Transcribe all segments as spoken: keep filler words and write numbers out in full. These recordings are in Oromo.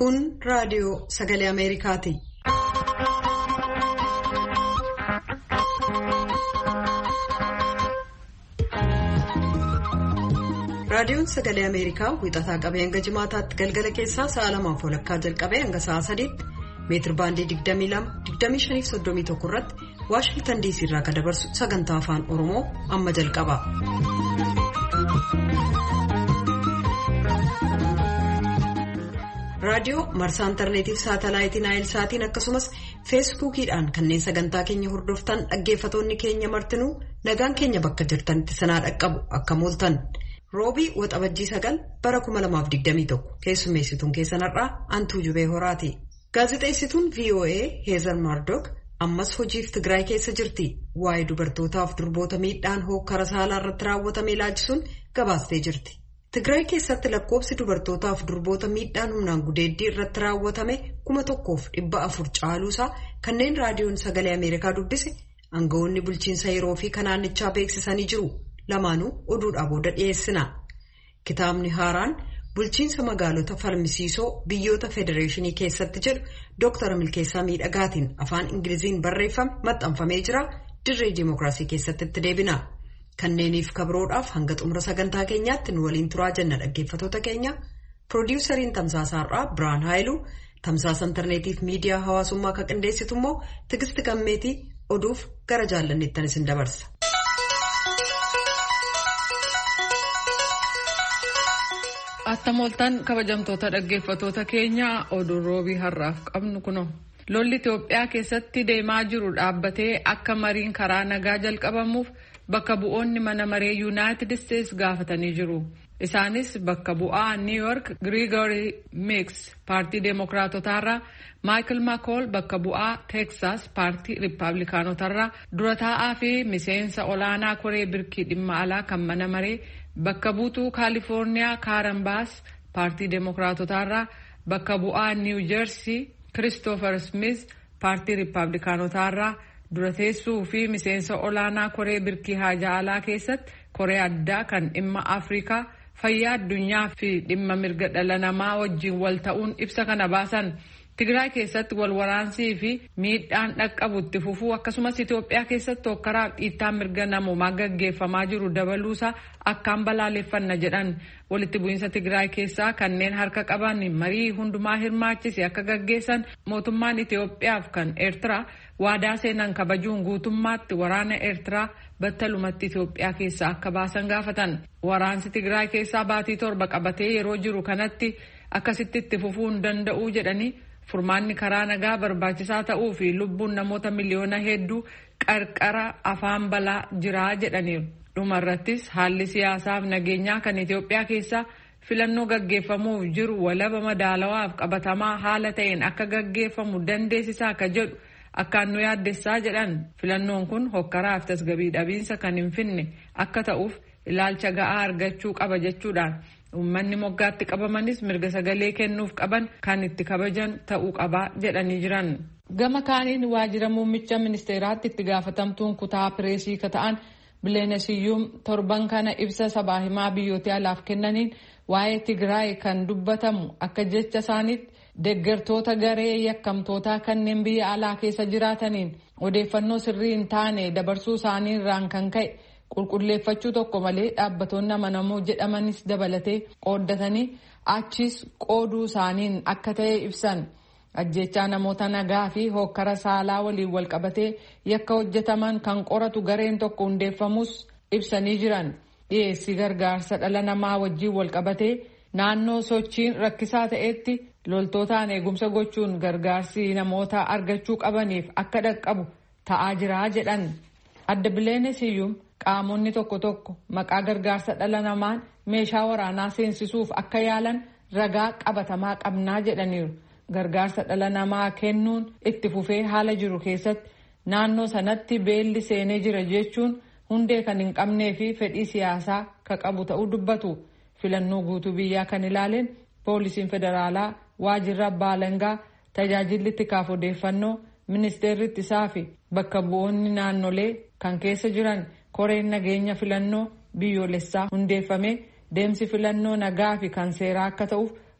Kun raadiyoo sagalee Ameerikaati. Raadiyoon sagalee Ameerikaa wixataa qabee hanga jimaataatti galgala keessaa sa'a lamaaf walakkaa jalqabee hanga sa'a sadiitti meetir baandii digdamii lama digdamii shanii fi soddomii tokko irratti Waashingtan diisii irraa kan dabarsu sagantaa afaan Oromoo amma jalqaba. Raadiyoo marsaa intarneetiif saatalaayitii Naayilsaatiin akkasumas feesbuukiidhaan kanneen sagantaa keenya hordoftan dhaggeeffatoonni keenya martinuu nagaan keenya bakka jirtanitti sanaa dhaqqabu akka mooltan. Roobii waxabajjii sagal bara kuma lamaaf digdamii tokko keessummeessituun keessanarraa Antuu Jubee Horaati. Gaazexeessituun V O A Heezar Maardook ammas hojiif Tigraay keessa jirti. Waa'ee dubartootaaf durboota miidhaan hokkara saalaa irratti raawwatame ilaalchisuun gabaastee jirti. Tigraay keessatti lakkoofsi dubartootaaf durboota miidhaan humnaan gudeeddii irratti raawwatame kuma tokkoof dhibba afur caaluusaa kanneen raadiyoon sagalee Ameerikaa dubbise aangawoonni bulchiinsa yeroo fi kanaannichaa beeksisanii jiru. Lamaanuu oduudhaa booda dhiyeessina. Kitaabni haaraan bulchiinsa magaalota falmisiisoo biyyoota federeeshinii keessatti jedhu Dooktar Milkeessaa Miidhagaatiin afaan Ingiliziin barreeffame maxxanfamee jira. Dirree Dimookiraasii keessatti itti deebina. Kanneeniif kabroodhaaf hanga xumura sagantaa keenyaatti nu waliin turaa jenna dhaggeeffatoota keenya. Piroodyuusariin Tamsaasaarraa Biraan Haayiluu, Tamsaasa intarneetiif miidiyaa hawaasummaa kan qindeessitu immoo Tigisti Gammeetii oduuf gara jaallanneettan isin dabarsa. Attamooltaan kabajamtoota dhaggeeffatoota keenya oduun roobii har'aaf qabnu kuno. Lolli Itoophiyaa keessatti deemaa jiru dhaabbatee akka mariin karaa nagaa jalqabamuuf bakka bu'oonni mana maree Yuunaayitid Isteets gaafatanii jiru. Isaanis bakka bu'aa New York Gregory Meeks paartii Deemokiraatotaarraa, Michael McCall bakka bu'aa Texas paartii Riippaabilikaanotaarraa, dura taa'aa fi miseensa olaanaa koree birkii dhimma alaa kan mana maree bakka buutuu Kaalifoorniyaa Karen Bass paartii Deemokiraatotaarraa, bakka bu'aa New Jersey Christopher Smith paartii Riippaabilikaanotaarraa, dura teessuu fi miseensa olaanaa koree birkii haajaa alaa keessatti koree addaa kan dhimma Afrikaa, fayyaa addunyaa fi dhimma mirga dhala namaa wajjin wal ta'uun ibsa kana baasan. Tigraay keessatti wal waraansii fi miidhaan dhaqqabutti fufuu akkasumas Itoophiyaa keessatti hokkaraaf dhiittaan mirga namoomaa gaggeeffamaa jiru dabaluusaa akkaan balaaleffanna jedhan. Walitti bu'iinsa Tigraay keessaa kanneen harka qaban marii hundumaa hirmaachise akka gaggeessan mootummaan Itoophiyaaf kan Eertiraa waadaa seenan kabajuun guutummaatti waraana Eertiraa battalumatti Itoophiyaa keessaa akka baasan gaafatan. Waraansi Tigraay keessaa baatii torba qabatee yeroo jiru kanatti akkasitti itti fufuu hin danda'uu jedhanii furmaanni karaa nagaa barbaachisaa ta'uu fi lubbuun namoota miliyoona hedduu qarqara afaan balaa jiraa jedhaniiru. Dhumarrattis haalli siyaasaaf nageenyaa kan Itoophiyaa keessaa filannoo gaggeeffamuuf jiru walaba madaalawaaf qabatamaa haala ta'een akka gaggeeffamu dandeessisaa akka jedhu akkaan nu yaaddessaa jedhan. Filannoon kun hokkaraaf tasgabbii dhabiinsa kan hin finne akka ta'uuf ilaalcha ga'aa argachuu qaba jechuudhaan uummanni moggaatti qabamanis mirga sagalee kennuuf qaban kan itti kabajan ta'uu qabaa jedhanii jiran. Gama kaaniin waajjira muummicha ministeeraatti itti gaafatamtuun kutaa pireesii ka ta'an Bileenesiyyuum torban kana ibsa sabaa himaa biyyoota alaaf kennaniin waa'ee Tigraay kan dubbatamu akka jecha isaaniitti deeggartoota garee yakkamtootaa kanneen biyya alaa keessa jiraataniin odeeffannoo sirrii hin taane dabarsuu isaanii irraan kan ka'e qulqulleeffachuu tokko malee dhaabbatoonni amanamoo jedhamanis dabalatee qooddatanii achis qooduu isaaniin akka ta'e ibsan. Ajjechaa namoota nagaa fi hokkara saalaa waliin wal qabatee yakka hojjetaman kan qoratu gareen tokko hundeeffamus ibsanii jiran. Dhiyeessii gargaarsa dhala namaa wajjin wal qabatee naannoo sochiin rakkisaa ta'etti loltootaan eegumsa gochuun gargaarsi namoota argachuu qabaniif akka dhaqqabu ta'aa jira jedhan. Adda Bileenesiyyuum qaamonni tokko tokko maqaa gargaarsa dhala namaan meeshaa waraanaa seensisuuf akka yaalan ragaa qabatamaa qabnaa jedhaniiru. Gargaarsa dhala namaa kennuun itti fufee haala jiru keessatti naannoo sanatti beelli seenee jira jechuun hundee kan hin qabnee fi fedhii siyaasaa ka qabu ta'uu dubbatu. Filannoo guutuu biyyaa kan ilaaleen poolisiin federaalaa, waajjirri abbaa alangaa, tajaajilli tikaaf odeeffannoo, ministeerri ittisaa fi bakka bu'oonni naannolee kan keessa jiran koreen nageenya filannoo biyyoolessaa hundeeffamee deemsi filannoo nagaa fi kan seeraa akka ta'uuf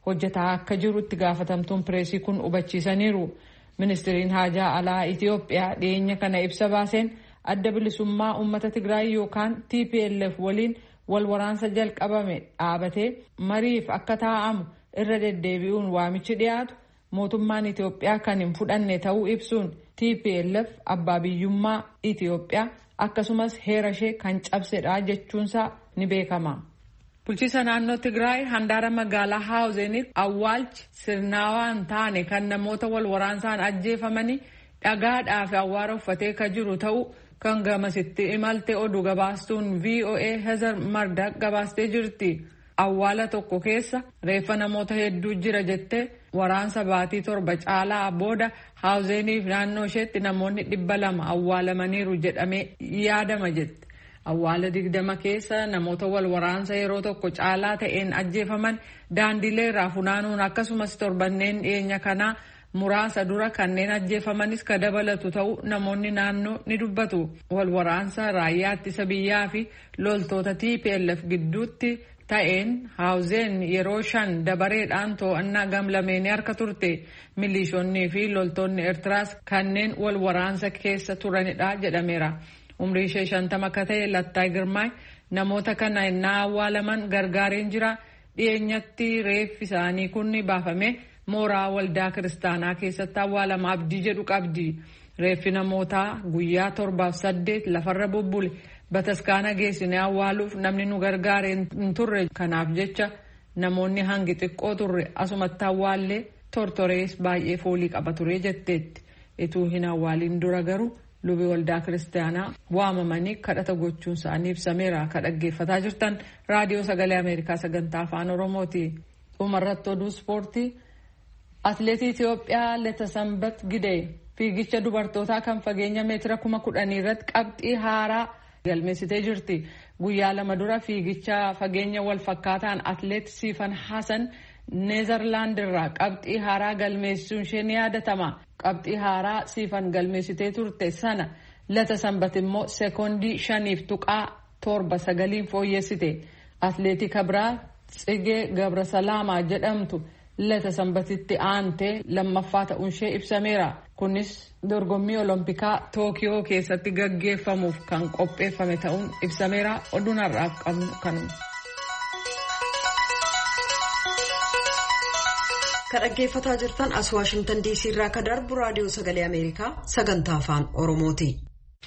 hojjetaa akka jiru itti gaafatamtuun pireesii kun hubachiisaniiru. Ministeeriin haajaa alaa Itiyoophiyaa dhiyeenya kana ibsa baaseen adda bilisummaa uummata Tigraay yookaan T P L F waliin wal waraansa jalqabame dhaabatee mariif akka taa'amu irra deddeebi'uun waamichi dhiyaatu mootummaan Itiyoophiyaa kan hin fudhanne ta'uu ibsuun T P L F abbaa biyyummaa Itiyoophiyaa akkasumas heera ishee kan cabsedha jechuunsaa ni beekama. Bulchiisa naannoo Tigraay handaara magaalaa Haawuzeniif awwaalchi sirnaawaan taane kan namoota wal waraansaan ajjeefamanii dhagaadhaa fi awwaara uffatee kan jiru ta'uu kan gamasitti imalte oduu gabaastuun V O A Hezer Mardak gabaastee jirti. Awwaala tokko keessa reeffa namoota hedduu jira jettee waraansa baatii torba caalaa booda Haawuzeniif naannoo isheetti namoonni dhibba lama awwaalamaniiru jedhamee yaadama jette. Awwaala digdama keessa namoota wal waraansa yeroo tokko caalaa ta'een ajjeefaman daandilee irraa funaanuun akkasumas torbanneen dhiyeenya kanaa muraasa dura kanneen ajjeefamanis ka dabalatu ta'uu namoonni naannoo ni dubbatu. Wal waraansa raayyaa ittisa biyyaa fi loltoota T P L F gidduutti ta'een Haawuzen yeroo shan dabareedhaan to'annaa gamlameenii harka turte. Milishoonnii fi loltoonni Eertiraas kanneen wal waraansa keessa turanidha jedhameera. Umrii ishee shantama akka ta'e Lattaay Girmaay namoota kana innaa awwaalaman gargaareen jira. Dhiyeenyatti reeffi isaanii kun baafame mooraa waldaa kiristaanaa keessatti awwaalama abdii jedhu qabdi. Reeffi namootaa guyyaa torbaaf saddeet lafarra bubbule bataskaana geessinee awwaaluuf namni nu gargaareen hin turre. Kanaaf jecha namoonni hangi xiqqoo turre asumatti awwaallee tortorees baay'ee foolii qaba ture jetteetti. Ituu hin awwaaliin dura garuu lubi waldaa kiristaanaa waamamanii kadhata gochuun isaanii ibsameera. Ka dhaggeeffataa jirtan raadiyoo sagalee Ameerikaa sagantaa afaan Oromooti. Dhumarratti oduu ispoortii. Atileetii Itiyoophiyaa Letasambat Gidee fiigicha dubartootaa kan fageenya meetira kuma kudhanii irratti qabxii haaraa galmeessitee jirti. Guyyaa lama dura fiigicha fageenya wal fakkaataan atileet Siifan Hasan Neezerlaand irraa qabxii haaraa galmeessuun ishee ni yaadatama. Qabxii haaraa Siifan galmeessitee turte sana Letasambat immoo sekoondii shaniif tuqaa torba sagaliin fooyyessite. Atileetii kabraa Tsigee Gabrasalaamaa jedhamtu Letasambatitti aantee lammaffaa ta'uun ishee ibsameera. Kunis dorgommii Oloompikaa Tookiyoo keessatti gaggeeffamuuf kan qopheeffame ta'uun ibsameera. Oduun har'aaf qabnu kanuma. Ka dhaggeeffataa jirtan as Waashingtan D C irraa ka darbu raadiyoo sagalee Ameerikaa sagantaa afaan Oromooti.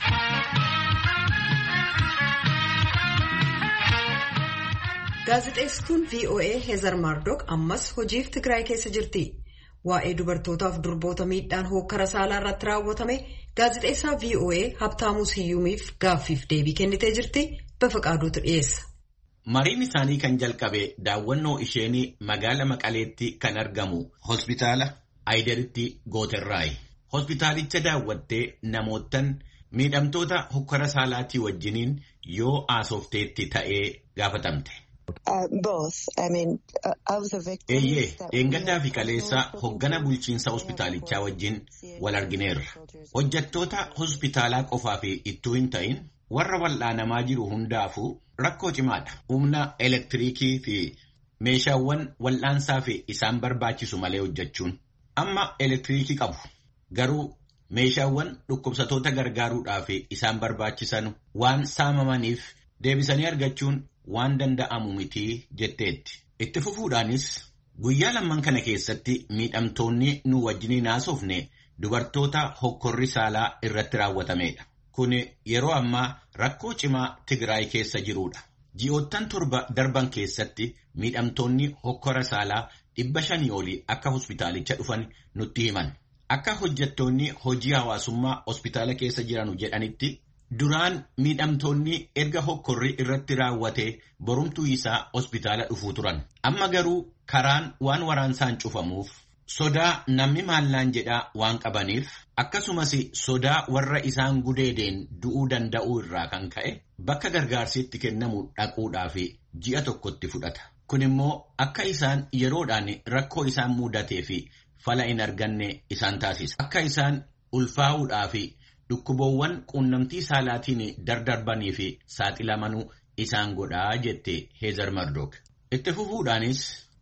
Gaazexeessituun V O A Hezer Mardok ammas hojiif Tigraay keessa jirti. Waa'ee dubartootaaf durboota miidhaan hookkara saalaa irratti raawwatame gaazexeessaa V O A Habtaamuu Siyyuumiif gaaffiif deebii kennitee jirti. Bafaqaaduutu dhiyeessa. Mariin isaanii kan jalqabe daawwannoo isheenii magaala Maqaleetti kan argamu hospitaala Aayideritti gooterraayi. Hospitaalicha daawwattee namootan miidhamtoota hokkara saalaatii wajjiniin yoo haasofteetti ta'ee gaafatamte. Uh, both. I mean, uh, I was a victim. Eeyyee, dheengaddaa fi kaleessa hoggana bulchiinsa hospitaalichaa wajjin wal argineerra. Hojjettoota hospitaalaa qofaa fi ittuu hin ta'in warra wal'aanamaa jiru hundaafuu rakkoo cimaadha. Humna elektiriikii fi meeshaawwan wal'aansaa fi isaan barbaachisu malee hojjechuun. Amma elektiriikii qabu. Garuu meeshaawwan dhukkubsatoota gargaaruudhaa fi isaan barbaachisan waan saamamaniif deebisanii argachuun waan danda'amu miti jetteetti. Itti fufuudhaanis guyyaa lamman kana keessatti miidhamtoonni nu wajjiniin haasofne dubartoota hokkorri saalaa irratti raawwatameedha. Kun yeroo ammaa rakkoo cimaa Tigraay keessa jirudha. Ji'oottan torba darban keessatti miidhamtoonni hokkora saalaa dhibba shanii olii akka hospitaalicha dhufan nutti himan. Akka hojjettoonni hojii hawaasummaa hospitaala keessa jiranu jedhanitti duraan miidhamtoonni erga hokkorri irratti raawwate borumtuu isaa hospitaala dhufuu turan. Amma garuu karaan waan waraansaan cufamuuf sodaa namni maallaan jedhaa waan qabaniif akkasumas sodaa warra isaan gudeedeen du'uu danda'uu irraa kan ka'e bakka gargaarsi itti kennamu dhaquudhaa fi ji'a tokkotti fudhata. Kun immoo akka isaan yeroodhaan rakkoo isaan mudatee fi fala hin arganne isaan taasisa. Akka isaan ulfaa'uudhaa fi dhukkuboowwan quunnamtii saalaatiin dardarbanii fi saaxilamanuu isaan godhaa jette Hezer Mardok. Itti fufuudhaanis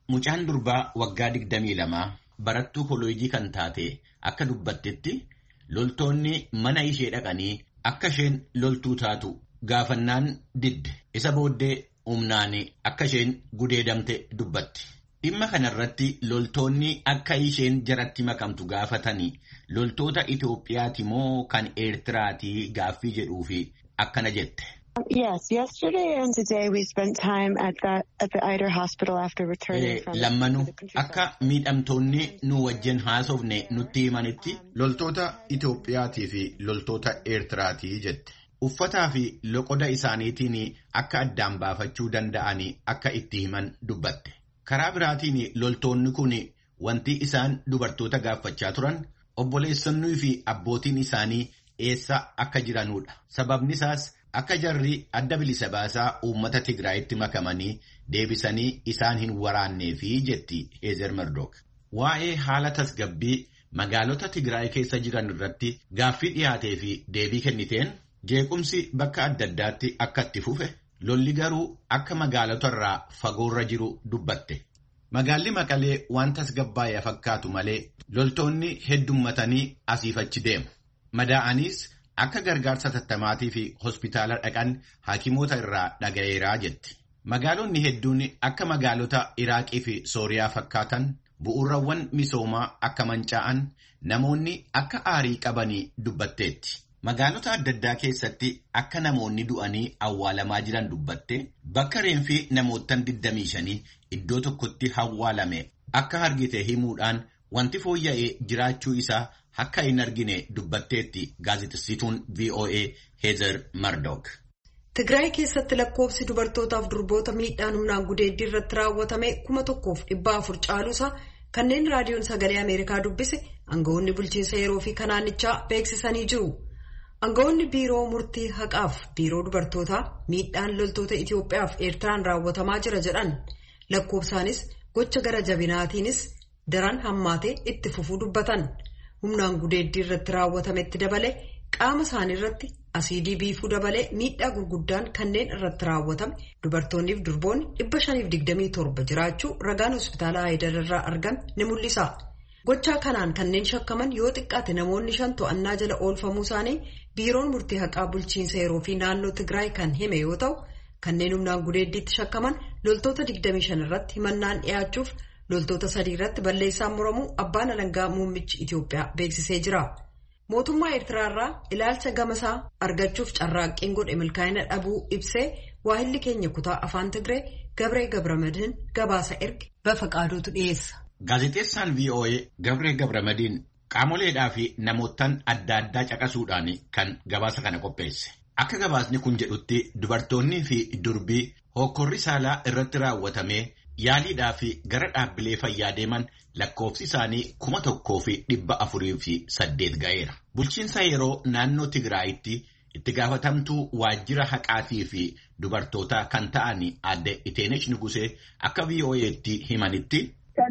mucaan durbaa waggaa digdamii lamaa barattuu koolojii kan taate akka dubbattetti loltoonni mana ishee dhaqanii akka isheen loltuu taatu gaafannaan didde isa booddee humnaan akka isheen gudeedamte dubbatti. Dhimma kanarratti loltoonni akka isheen jaratti makamtu gaafatanii loltoota Itoophiyaati moo kan Eertiraati gaaffii jedhuufi akkana jette. Yes, yesterday and today we spent time at that at the Eider Hospital after returning from. Lammanu akka miidhamtoonni nu wajjin haasofne nutti himanitti loltoota Itoophiyaatii fi loltoota Eertiraati jette. Uffataa fi loqoda isaaniitiin akka addaan baafachuu danda'anii akka itti himan dubbatte. Karaa biraatiin loltoonni kun wanti isaan dubartoota gaafachaa turan obboleessonnii fi abbootiin isaanii eessa akka jiranudha. Sababni isaas akka jarri adda bilisa baasaa uummata Tigraayitti makamanii deebisanii isaan hin waraanneefi jetti Heezer Murdock. Waa'ee haala tasgabbii magaalota Tigraay keessa jiran irratti gaaffii dhiyaatee fi deebii kenniteen jeequmsi bakka adda addaatti akka itti fufe lolli garuu akka magaalota irraa fagoorra jiru dubbatte. Magaalli Maqalee waan tasgabbaa'ee fakkaatu malee loltoonni heddummatanii asiif achi deemu. Madaa'aniis akka gargaarsa tattamaatii fi hospitaala dhaqan haakimoota irraa dhaga'eeraa jetti. Magaalonni hedduun akka magaalota Iraaqii fi Sooriyaa fakkaatan bu'uurawwan misoomaa akka mancaa'an namoonni akka aarii qabanii dubbatteetti. Magaalota adda addaa keessatti akka namoonni du'anii awwaalamaa jiran dubbatte bakka reenfi namoottan digdamii shanii iddoo tokkotti awwaalame akka argite himuudhaan wanti fooyya'ee jiraachuu isaa akka hin argine dubbatteetti gaazexessituun V O A Heezer Murdock. Tigraay keessatti lakkoofsi dubartootaaf durboota miidhaan humnaan gudeeddii irratti raawwatame kuma tokkoof dhibba afur caaluusaa kanneen raadiyoon sagalee Ameerikaa dubbise aangawoonni bulchiinsa yeroo fi kanaanichaa beeksisanii jiru. Aangawoonni biiroo murtii haqaaf biiroo dubartootaa miidhaan loltoota Itoophiyaaf Eertiraan raawwatamaa jira jedhan lakkoofsaanis gocha gara jabinaatiinis daran hammaatee itti fufuu dubbatan. Humnaan gudeeddii irratti raawwatametti dabalee qaama isaanii irratti asiidii biifuu dabalee miidhaa gurguddaan kanneen irratti raawwatame dubartoonniif durboonni dhibba shaniif digdamii torba jiraachuu ragaan hospitaala Haayidar irraa argame ni mul'isa. Gochaa kanaan kanneen shakkaman yoo xiqqaate namoonni shan to'annaa jala oolfamuu isaanii biiroon murtii haqaa bulchiinsa yeroo fi naannoo Tigraay kan hime yoo ta'u kanneen humnaan gudeeddiitti shakkaman loltoota digdamii shan irratti himannaan dhiyaachuuf loltoota sadii irratti balleessaan muramuu abbaan alangaa muummichi Itoophiyaa beeksisee jira. Mootummaa Eertiraarraa ilaalcha gamasaa argachuuf carraaqqiin godhe milkaa'ina dhabuu ibsee waahilli keenya kutaa afaan Tigree Gabree Gabramadiin gabaasa erge Bafaqaaduutu dhiyeessa. Gaazexeessaan V O A Gabree Gabramadiin qaamoleedhaa fi namoottan adda addaa caqasuudhaan kan gabaasa kana qopheesse. Akka gabaasni kun jedhutti dubartoonnii fi durbii hokkorri saalaa irratti raawwatamee yaaliidhaa fi gara dhaabbilee fayyaa deeman lakkoofsi isaanii kuma tokkoo fi dhibba afurii fi saddeet ga'eera. Bulchiinsa yeroo naannoo Tigraayitti itti gaafatamtuu waajjira haqaatii fi dubartootaa kan ta'an aadde Iteenesh Nugusee akka V O A'tti himanitti.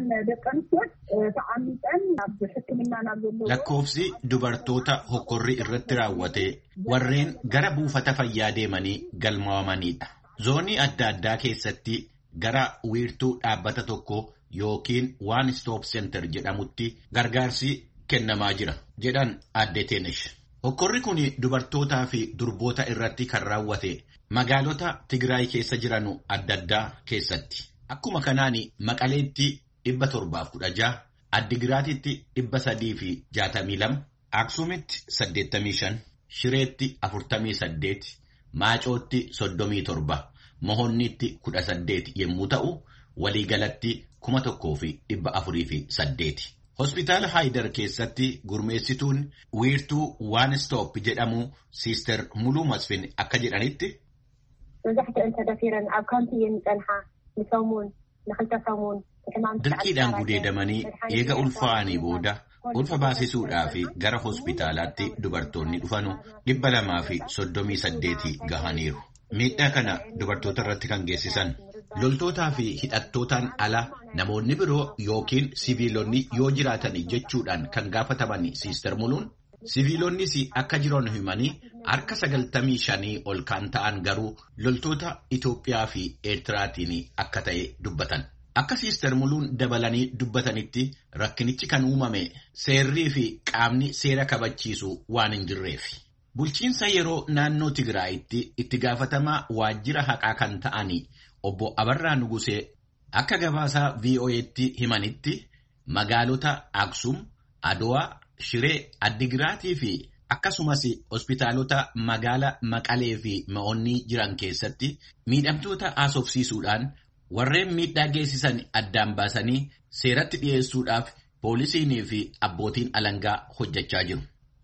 Lakkoofsi dubartoota hokkorri irratti raawwate warreen gara buufata fayyaa deemanii galmaa'amanidha. Zoonii adda addaa keessatti gara wiirtuu dhaabbata tokko yookiin One Stop Center jedhamutti gargaarsi kennamaa jira jedhan aadde Iteenesh. Hokkorri kun dubartootaa fi durboota irratti kan raawwate magaalota Tigraay keessa jiranu adda addaa keessatti. Akkuma kanaan Maqaleetti dhibba torbaaf kudha jaha, Addigiraatitti dhibba sadii fi jaatamii lama, Aksuumitti saddeettamii shan, Shireetti afurtamii saddeet, Maacootti soddomii torba, Mohonnitti kudha saddeet yommuu ta'u, waliigalatti kuma tokkoo fi dhibba afurii fi saddeeti. Hospitaala Haayidar keessatti gurmeessituun wiirtuu One Stop jedhamu Siister Muluu Masfin akka jedhanitti. Dirqiidhaan gudeedamanii eega ulfaa'anii booda ulfa baasisuudhaa fi gara hospitaalaatti dubartoonni dhufanu dhibba lamaa fi soddomii saddeeti gahaniiru. Miidhaa kana dubartoota irratti kan geessisan loltootaa fi hidhattootaan ala namoonni biroo yookiin siviilonni yoo jiraatan jechuudhaan kan gaafataman Siister Muluun siviilonnis akka jiran himanii harka sagaltamii shanii ol kan ta'an garuu loltoota Itoophiyaa fi Eertiraatiin akka ta'e dubbatan. Akka Siister Muluun dabalanii dubbatanitti rakkinichi kan uumame seerrii fi qaamni seera kabachiisu waan hin jirreef. Bulchiinsa yeroo naannoo Tigraayitti itti gaafatamaa waajjira haqaa kan ta'anii obbo Abarraa Nugusee akka gabaasaa V O A'tti himanitti magaalota Aksum, Adowaa, Shiree, Addigiraatii fi akkasumas hospitaalota magaala Maqalee fi Ma'oonnii jiran keessatti miidhamtoota haasofsiisuudhaan warreen miidhaa geessisan addaan baasanii seeratti dhiyeessuudhaaf poolisiinii fi abbootiin alangaa hojjechaa jiru.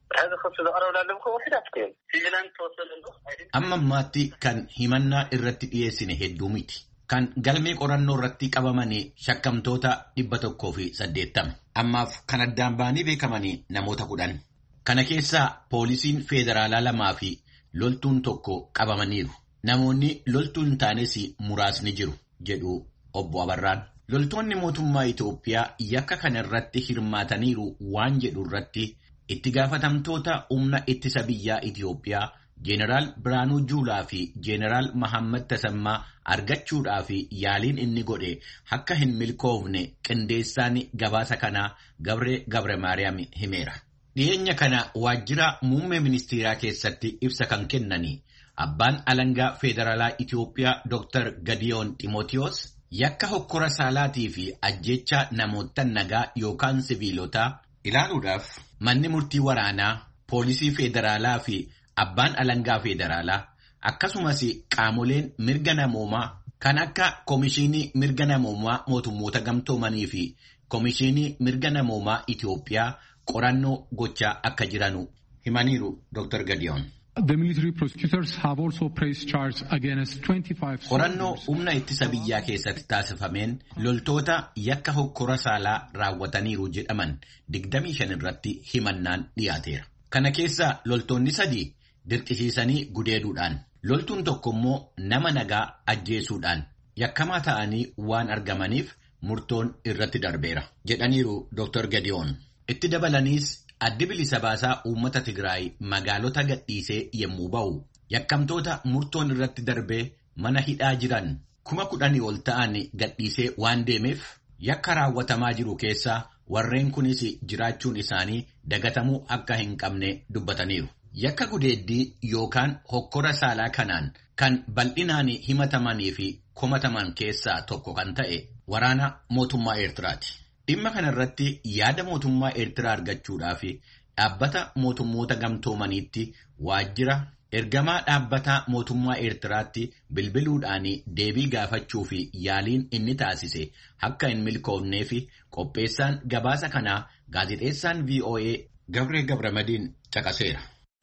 Amma ammaatti kan himannaa irratti dhiyeessine hedduu miti. Kan galmee qorannoo irratti qabamanii shakkamtoota dhibba tokkoo fi saddeettama. Ammaaf kan addaan ba'anii beekamanii namoota kudhan. Kana keessaa poolisiin federaalaa lamaa fi loltuun tokko qabamaniiru. Namoonni loltuun hin taanes muraasni jiru jedhu obbo Abarraan. Loltoonni mootummaa Itoophiyaa yakka kana irratti hirmaataniiru waan jedhu irratti itti gaafatamtoota humna ittisa biyyaa Itoophiyaa Jeneraal Biraanuu Juulaa fi Jeneraal Mahammad Tasammaa argachuudhaa fi yaaliin inni godhe akka hin milkoofne qindeessaan gabaasa kanaa Gabree Gabre Maariyaam himeera. Dhiyeenya kana waajjira muummee ministeeraa keessatti ibsa kan kennanii abbaan alangaa federaalaa Itoophiyaa Doktar Gadiyoon Ximootiyoos yakka hokkora saalaatii fi ajjecha namoota nagaa yookaan siviilotaa ilaaluudhaaf manni murtii waraanaa, poolisii federaalaa fi abbaan alangaa federaalaa akkasumas qaamoleen mirga namoomaa kan akka Komishinii Mirga Namoomaa Mootummoota Gamtoomanii fi Komishinii Mirga Namoomaa Itoophiyaa qorannoo gochaa akka jiranu himaniiru Doktar Gadiyoon. The military prosecutors have also pressed charges against twenty-five. Qorannoo humna ittisa biyyaa keessatti taasifameen loltoota yakka hokkora saalaa raawwataniiru jedhaman digdamii shan irratti himannaan dhiyaateera. Kana keessa loltoonni sadii dirqisiisanii gudeeduudhaan, loltuun tokko immoo nama nagaa ajjeesuudhaan yakkamaa ta'anii waan argamaniif murtoon irratti darbeera jedhaniiru Doktar Gadiyoon. Itti dabalaniis addi bilisa baasaa uummata Tigraay magaalota gadhiisee yemmuu ba'u yakkamtoota murtoon irratti darbee mana hidhaa jiran kuma kudhanii ol ta'an gadhiisee waan deemeef yakka raawwatamaa jiru keessaa warreen kunis jiraachuun isaanii dagatamuu akka hin qabne dubbataniiru. Yakka gudeeddii yookaan hokkora saalaa kanaan kan bal'inaan himatamanii fi komataman keessaa tokko kan ta'e waraana mootummaa Eertiraati. Dhimma kana irratti yaada mootummaa Eertiraa argachuudhaaf dhaabbata mootummoota gamtoomaniitti waajjira ergamaa dhaabbata mootummaa Eertiraatti bilbiluudhaan deebii gaafachuu fi yaaliin inni taasise akka hin milkoofnee fi qopheessaan gabaasa kanaa gaazexeessaan V O A Gabree Gabramadiin caqaseera.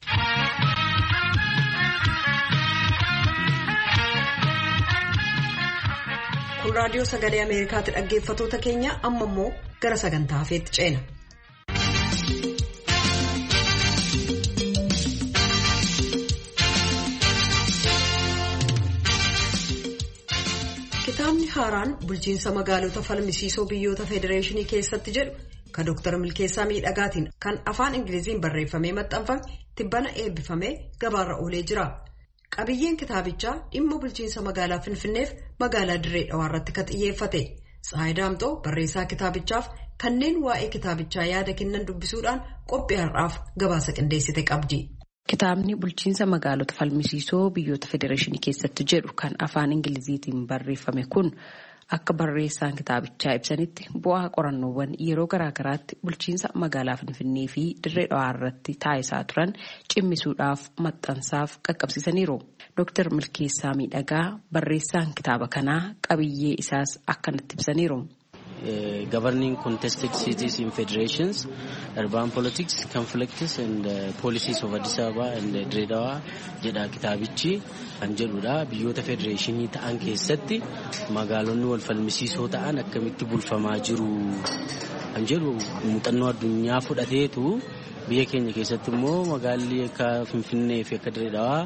Kun raadiyoo sagalee Ameerikaatti dhaggeeffatoota keenya amma immoo gara sagantaa hafeetti ceena. Kitaabni haaraan bulchiinsa magaalota falmisiisoo biyyoota federeeshinii keessatti jedhu kan Dooktar Milkeessaa Miidhagaatiin kan afaan Ingiliziin barreeffamee maxxanfame tibbana eebbifamee gabaarra oolee jira. Qabiyyeen kitaabichaa dhimma bulchiinsa magaalaa Finfinneef magaalaa Dirree Dhawaa irratti kan xiyyeeffate. Tsahaay Daamxoo barreessaa kitaabichaaf kanneen waa'ee kitaabichaa yaada kennan dubbisuudhaan qophii har'aaf gabaasa qindeessite qabdi. Kitaabni bulchiinsa magaalota falmisiisoo biyyoota federeeshinii keessatti jedhu kan afaan Ingiliziitiin barreeffame kun akka barreessaan kitaabichaa ibsanitti bu'aa qorannoowwan yeroo garaagaraatti bulchiinsa magaalaa Finfinnee fi Dirree Dhawaa irratti taasisaa turan cimmisuudhaaf maxxansaaf qaqqabsiisaniiru. Dooktar Milkeessaa Miidhagaa barreessaan kitaaba kanaa qabiyyee isaas akkanatti ibsaniiru. Governing contested cities in federations, urban politics, conflicts and uh, policies of Addis Ababa and uh, Dirree Dhawaa jedha kitaabichi kan jedhudha. Biyyoota federeeshinii ta'an keessatti magaalonni wal falmisiisoo ta'an akkamitti bulfamaa jiru kan jedhu muuxannoo addunyaa fudhateetu biyya keenya keessatti immoo magaalli akka Finfinnee fi akka Dirree Dhawaa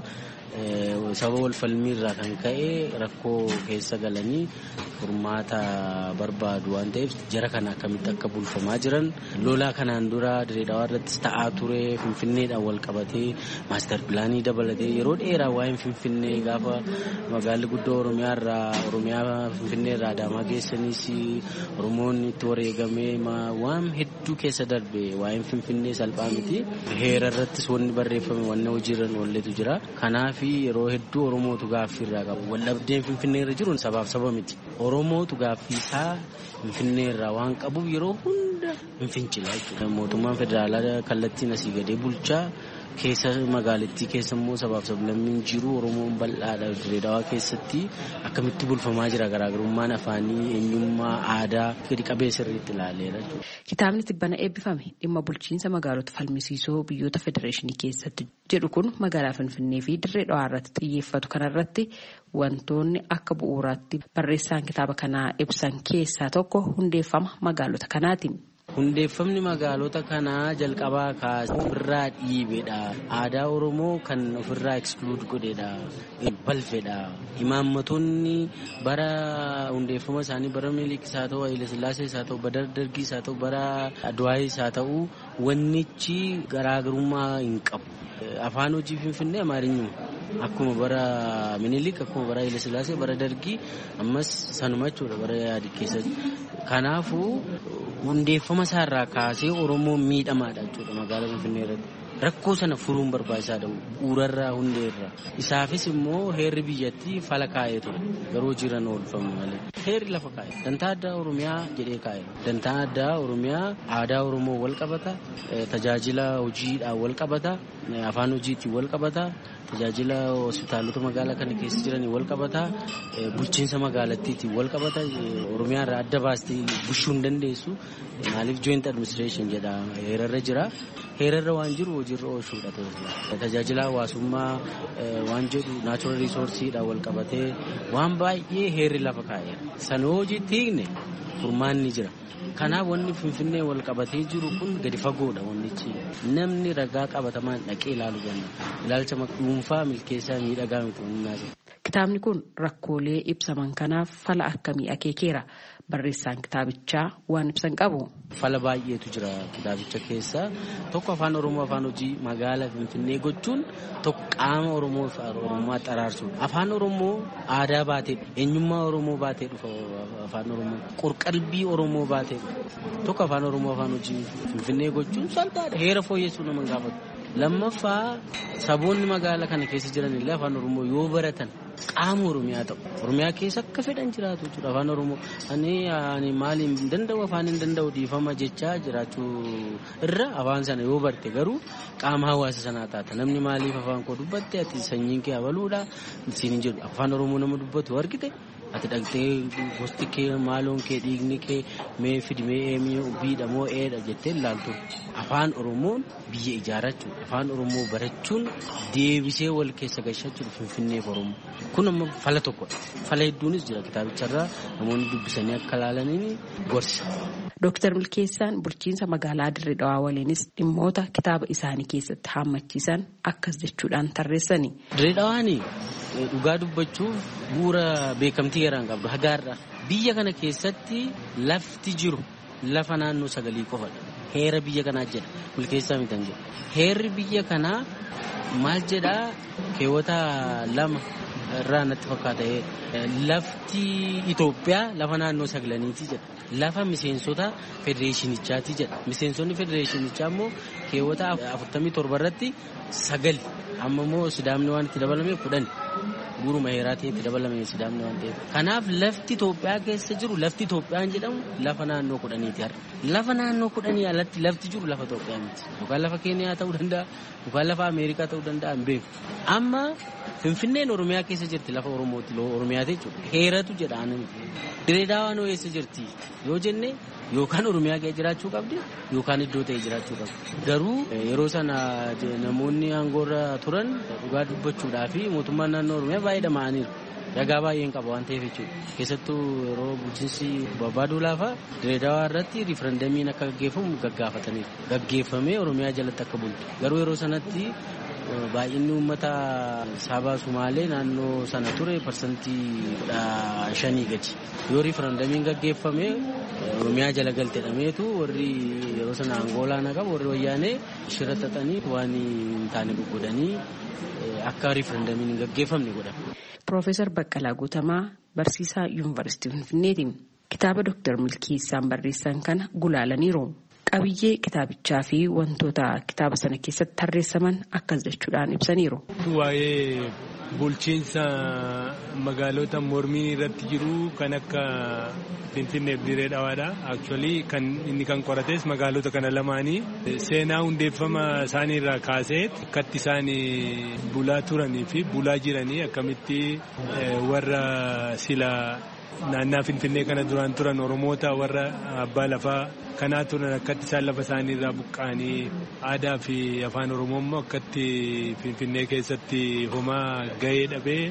sababa wal falmiirraa kan ka'e rakkoo keessa galanii furmaata barbaadu waan ta'eef jara kana akkamitti akka bulfamaa jiran lolaa kanaan dura Dirreedawaa irrattis ta'aa ture Finfinneedhaan wal qabatee maaster pilaanii dabalatee yeroo dheeraa waa'een Finfinnee gaafa magaalli guddoo Oromiyaa irraa Oromiyaa Finfinnee irraa Adaamaa geessanis Oromoon itti wareegamee waan hedduu keessa darbe waa'een Finfinnee salphaa miti heera irrattis wanni barreeffame wanna hojiirran walleetu jira kanaaf yeroo hedduu Oromootu gaaffii irraa qabu waldhabdeen Finfinnee irra jiruun sabaaf saba miti Oromootu gaaffii isaa Finfinnee irraa waan qabuuf yeroo hunda hin fincila jechuudha mootummaan federaalaa kallattiin asii gadee bulchaa keessa magaalattii keessa immoo sabaaf sablammiin jiru Oromoon bal'aadha Dirreedawaa keessatti akkamitti bulfamaa jira garaagarummaan afaanii eenyummaa aadaa gadi qabee sirriitti ilaaleera jechuudha. Kitaabni tibbana eebbifame dhimma bulchiinsa magaalota falmisiisoo biyyoota federeeshinii keessatti jedhu kun magaalaa Finfinnee fi Dirreedawaa irratti xiyyeeffatu kanarratti wantoonni akka bu'uuraatti barreessaan kitaaba kanaa ibsan keessaa tokko hundeeffama magaalota kanaati. Hundeeffamni magaalota kanaa jalqabaa kaasee ofirraa dhiibedha. Aadaa Oromoo kan ofirraa exclude godhedha. Balfedha. Imaammatoonni bara hundeeffama isaanii bara Minilikis haa ta'u, Haile Sillaasees haa ta'u, bara Dargiis haa ta'u, bara Adwaayis haa ta'u, wannichi garaagarummaa hin qabu. Afaan hojii Finfinnee Amaarinyuma. Akkuma bara Minilik, akkuma bara Haile Sillaasee, bara Dargii ammas sanuma jechuudha bara yaadi keessatti. Kanaafuu hundeeffama isaarraa kaasee Oromoon miidhamaadha jechuudha magaalaa Finfinnee irratti. Rakkoo sana furuun barbaachisaadha bu'uurarraa hundeerraa. Isaafis immoo heerri biyyattii fala kaa'ee ture garuu jiran oolfamu malee. Heerri lafa kaa'e. Dantaa addaa Oromiyaa jedhee kaa'e. Dantaa addaa Oromiyaa aadaa Oromoo wal qabata, tajaajila hojiidhaan wal qabata, afaan hojiitiin wal qabata, tajaajila hospitaalota magaalaa kana keessa jiranii wal qabata, bulchiinsa magaalattiitiin wal qabata. Oromiyaa irraa adda baastee bushuu hin dandeessu. Maaliif joint administration jedha heerarra jira. Heerarra waan jiru hojiirra oolchuudha ta'udha. Tajaajila hawaasummaa waan jedhu naachuraal riisoorsiidhaan wal qabatee waan baay'ee heerri lafa kaa'eera. Sana hojiitti hiikne furmaanni jira. Kanaaf wanni Finfinnee wal qabatee jiru kun gadi fagoodha wannichi. Namni ragaa qabatamaan dhaqee ilaaluu danda'a. Ilaalcha dhuunfaa milkeessaa miidhagaa miti wanni. Kitaabni kun rakkoolee ibsaman kanaaf fala akkamii akeekeera? Barreessaan kitaabichaa waan ibsan qabu. Fala baay'eetu jira kitaabicha keessa. Tokko afaan Oromoo afaan hojii magaalaa Finfinnee gochuun tokko qaama Oromoo fi Oromummaa xaraarsuudha. Afaan Oromoo aadaa baatee eenyummaa Oromoo baatee dhufa afaan Oromoo qorqalbii Oromoo baatee dhufa. Tokko afaan Oromoo afaan hojii Finfinnee gochuun salphaadha. Heera fooyyessuu nama gaafatu. Lammaffaa saboonni magaalaa kana keessa jiran illee afaan Oromoo yoo baratan qaama Oromiyaa ta'u. Oromiyaa keessa akka fedhan jiraatu jechuudha afaan Oromoo. Ani ani maaliin danda'u afaan hin danda'u dhiifama jechaa jiraachuu irra afaan sana yoo barte garuu qaama hawaasa sanaa taata. Namni maaliif afaan koo dubbatte ati sanyiin kee abaluudha siin jedhu afaan Oromoo nama dubbatu argite. Ati dhaqxee gosti kee maaloon kee dhiigni kee mee fidimee eemii biidha moo eedha jettee ilaaltu. Afaan Oromoon biyya ijaarrachuudha. Afaan Oromoo barachuun deebisee wal keessa gashachuudha Finfinneef Oromoo. Kun amma fala tokkodha. Fala hedduunis jira kitaabicharraa namoonni dubbisanii akka ilaalaniin gorsa. Dooktar Milkeessaan bulchiinsa magaalaa Dirreedawaa waliinis dhimmoota kitaaba isaanii keessatti haammachiisan akkas jechuudhaan tarreessani. Dirreedawaani dhugaa dubbachuuf bu'uura beekamtii garaan qabdu hagaarra biyya kana keessatti lafti jiru lafa naannoo sagalii qofadha. Heera biyya kanaa jedha Milkeessaa mitan jedha. Heerri biyya kanaa maal jedhaa keewwata lama irraa natti fakkaata lafti Itoophiyaa lafa naannoo sagalaniiti jedha. Lafa miseensota federeeshinichaati jedha. Miseensonni federeeshinichaa immoo keewwata afurtamii torba irratti sagal amma immoo sidaamni waan itti dabalame kudhan guuruma heeraatii itti dabalame sidaamni waan ta'eef. Kanaaf lafti Itoophiyaa keessa jiru lafti Itoophiyaan jedhamu lafa naannoo kudhaniiti har'a. Lafa naannoo kudhanii alatti lafti jiru lafa Itoophiyaa miti. Yookaan lafa Keeniyaa ta'uu danda'a yookaan lafa Ameerikaa ta'uu danda'a hin beeku. Amma Finfinneen Oromiyaa keessa jirti lafa Oromooti Oromiyaa jechuudha. Heeratu jedhaan Dirreedawaan eessa jirti yoo jenne yookaan Oromiyaa keessa jiraachuu qabdi yookaan iddoo ta'e jiraachuu qabdi. Garuu yeroo sana namoonni aangoorra turan dhugaa dubbachuudhaa fi mootummaan naannoo Oromiyaa baay'ee dhama'aniiru. Ragaa baay'een qaba waan ta'eef jechuudha. Keessattuu yeroo bulchiinsi barbaaduu laafa Dirreedawaa irratti riifarandamiin akka gaggeeffamu gaggaafataniiru. Gaggeeffamee Oromiyaa jalatti akka bultu. Garuu yeroo sanatti baay'inni uummata saba Sumaalee naannoo sana ture parsantii shanii gadi. Yoo riifarandamiin gaggeeffame Oromiyaa jala galteedhameetu warri yeroo sana Angoolaa naqa warri wayyaanee shira xaxanii waan hin taane gugudanii akka riifarandamiin hin gaggeeffamne godha. Piroofeesar Baqqalaa Guutamaa barsiisaa Yuunivarsiitii Finfinneeti. Kitaaba Dooktar Milkiisaan barreessan kana gulaalaniiru. Qabiyyee kitaabichaa fi wantoota kitaaba sana keessatti tarreessaman akkas jechuudhaan ibsaniiru. Waa'ee bulchiinsa magaalota mormii irratti jiru kan akka Finfinnee fi Dirree Dhawaadha. Actually kan inni kan qorates magaalota kana lamaanii seenaa hundeeffama isaanii irraa kaasee akkatti isaan bulaa turanii fi bulaa jiranii akkamitti warra sila naannaa Finfinnee kana duraan turan Oromoota warra abbaa lafaa kanaa turan akkatti isaan lafa isaanii irraa buqqa'anii aadaa fi afaan Oromoo immoo akkatti Finfinnee keessatti homaa gahee dhabee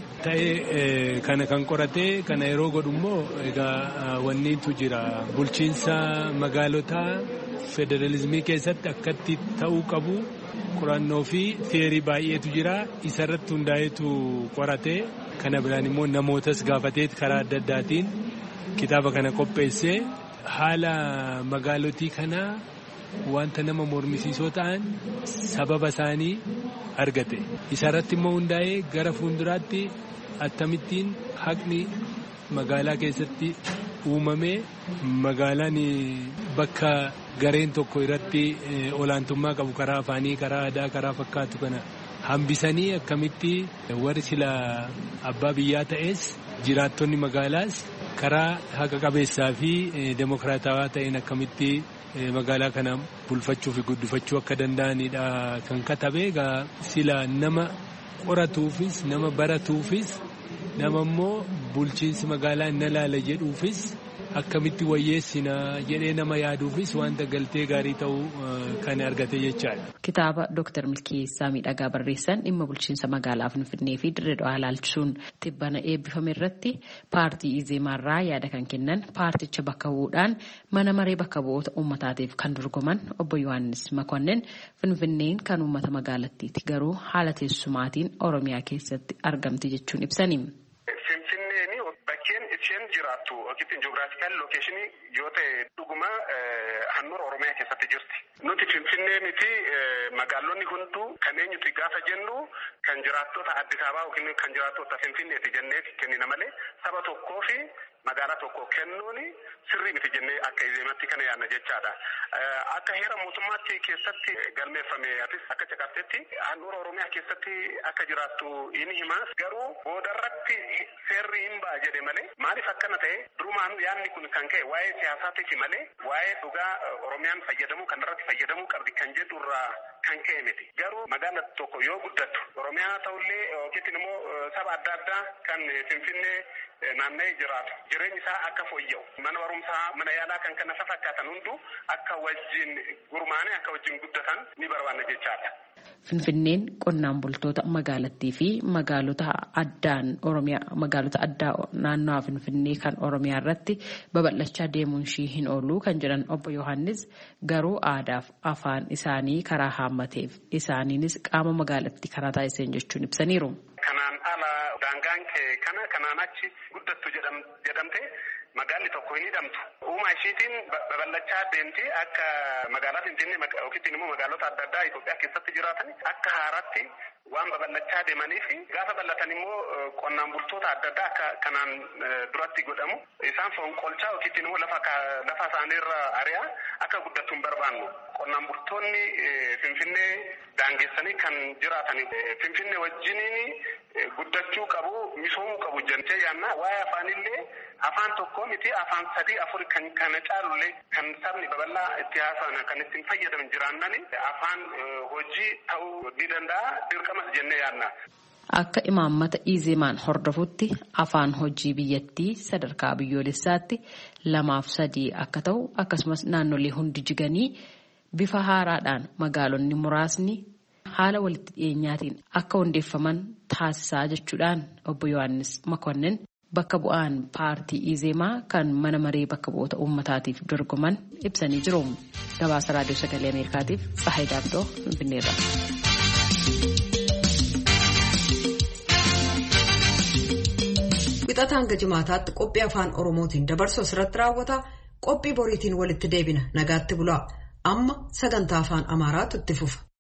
ta'ee kana kan qorate kana yeroo godhu immoo egaa wanniitu jira bulchiinsa magaalotaa federalizimii keessatti akkatti ta'uu qabu qorannoo fi theerii baay'eetu jira isarratti hundaa'eetu qorate. Kana biraan immoo namootas gaafatee karaa adda addaatiin kitaaba kana qopheessee haala magaalotii kanaa wanta nama mormisiisoo ta'an sababa isaanii argate. Isarratti immoo hundaa'ee gara fuulduraatti akkamittiin haqni magaalaa keessatti uumamee magaalaan bakka gareen tokko irratti olaantummaa qabu karaa afaanii, karaa aadaa, karaa fakkaatu kana hambisanii akkamitti warri sila abbaa biyyaa ta'es jiraattonni magaalaas karaa haqa qabeessaa fi demokraatawaa ta'een akkamitti magaalaa kana bulfachuu fi guddifachuu akka danda'anidha kan katabe. Egaa sila nama qoratuufis nama baratuufis nama immoo bulchiinsi magaalaa inni ilaala jedhuufis akkamitti wayyeessina jedhee nama yaaduufis wanta galtee gaarii ta'uu kan argate jechaadha. Kitaaba Dooktar Milkiisaa Miidhagaa barreessan dhimma bulchiinsa magaalaa Finfinnee fi Dirree Dhawaa ilaalchisuun tibbana eebbifame irratti paartii Izeemaarraa yaada kan kennan paarticha bakka bu'uudhaan mana maree bakka bu'oota uummataatiif kan dorgoman obbo Yohaannis Makonnin Finfinneen kan uummata magaalattiiti garuu haala teessumaatiin Oromiyaa keessatti argamti jechuun ibsani. Isheen jiraattu yookiin ji'oogiraafikaal lookeeshinii yoo ta'e dhuguma handhuura Oromiyaa keessatti jirti. Nuti Finfinnee miti magaalonni hunduu kan eenyuti gaafa jennu kan jiraattota Addis Ababaa yookiin kan jiraattota Finfinneeti jenneeti kennina malee saba tokkoo fi magaalaa tokko kennuun sirrii miti jennee akka Izeematti kana yaadna jechaadha. Akka heera mootummaatti keessatti galmeeffame atis akka caqabtetti handhuura Oromiyaa keessatti akka jiraattu inni himaa garuu boodarratti seerri hin ba'a jedhe malee maaliif akkana ta'e durumaan yaadni kun kan ka'e waa'ee siyaasaatiif malee waa'ee dhugaa Oromiyaan fayyadamuu kan irratti fayyadamuu qabdi kan jedhu irraa kan ka'e miti. Garuu magaalaa tokko yoo guddattu Oromiyaa ta'ullee yookiin immoo saba adda addaa kan Finfinnee naanna'ee jiraatu jireenyi isaa akka fooyya'u mana barumsaa mana yaalaa kan kana fakkaatan hunduu akka wajjin gurmaa'anii akka wajjin guddatan ni barbaanna jechaadha. Finfinneen qonnaan bultoota magaalattii fi magaalota addaan Oromiyaa magaalota addaa naannoo Finfinnee kan Oromiyaa irratti babal'achaa deemuun ishii hin oolu kan jedhan obbo Yohaannis garuu aadaaf afaan isaanii karaa haammateef isaaniinis qaama magaalattii karaa taasiseen jechuun ibsaniiru. Kanaan ala daangaan kana kanaan achi guddattu jedhamte magaalli tokko hin hidhamtu. Uumaa ishiitiin babal'achaa deemti akka magaalaa Finfinnee yookiin immoo magaalota adda addaa Itoophiyaa keessatti jiraatan akka haaraatti waan babal'achaa deemanii fi gaafa bal'atan immoo qonnaan bultoota adda addaa akka kanaan duratti godhamu isaan fonqolchaa yookiin immoo lafa lafa isaaniirra ari'aa akka guddattu hin barbaannu. Qonnaan bultoonni Finfinnee daangessanii kan jiraatan Finfinnee wajjiniin guddachuu qabu misoomuu qabu jennee yaadna. Waa'ee afaanillee afaan tokko miti afaan sadii afur kan kana caalullee kan sabni babal'aa itti haasa'an kan ittiin fayyadaman jiraannani afaan hojii ta'uu ni danda'a dirqamas jennee yaadna. Akka imaammata Izeemaan hordofutti afaan hojii biyyattii sadarkaa biyyoolessaatti lamaaf sadii akka ta'u akkasumas naannolee hundi jiganii bifa haaraadhaan magaalonni muraasni haala walitti dhiyeenyaatiin akka hundeeffaman taasisaa jechuudhaan obbo Yohaannis Makonnin bakka bu'aan paartii Izeemaa kan mana maree bakka bu'oota uummataatiif dorgoman ibsanii jiru. Gabaasa raadiyoo sagalee Ameerikaatiif Tsahaay Daamdoo Finfinneerra. wixata hanga jimaataatti qophii afaan Oromootiin dabarsu asirratti raawwata. Qophii boriitiin walitti deebina. Nagaatti bulaa. Amma sagantaa afaan Amaaraatu itti fufa.